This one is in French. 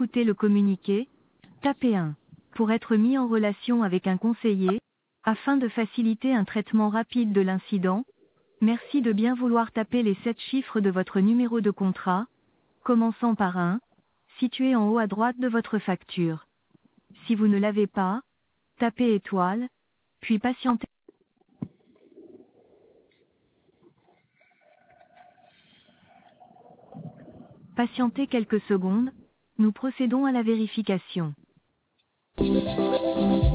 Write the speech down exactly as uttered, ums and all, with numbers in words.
écouter le communiqué, tapez un. Pour être mis en relation avec un conseiller, afin de faciliter un traitement rapide de l'incident, merci de bien vouloir taper les sept chiffres de votre numéro de contrat, commençant par un, situé en haut à droite de votre facture. Si vous ne l'avez pas, tapez étoile, puis patientez. Patientez quelques secondes, nous procédons à la vérification.